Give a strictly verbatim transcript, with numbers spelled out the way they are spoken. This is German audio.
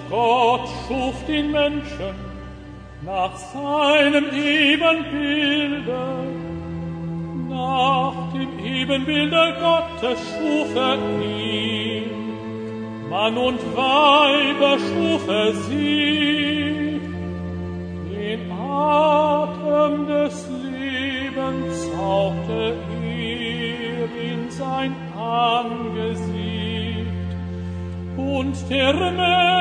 Gott schuf den Menschen nach seinem Ebenbilde. Nach dem Ebenbilde Gottes schuf er ihn. Mann und Weiber schuf er sie. Den Atem des Lebens hauchte er in sein Angesicht. Und der Mensch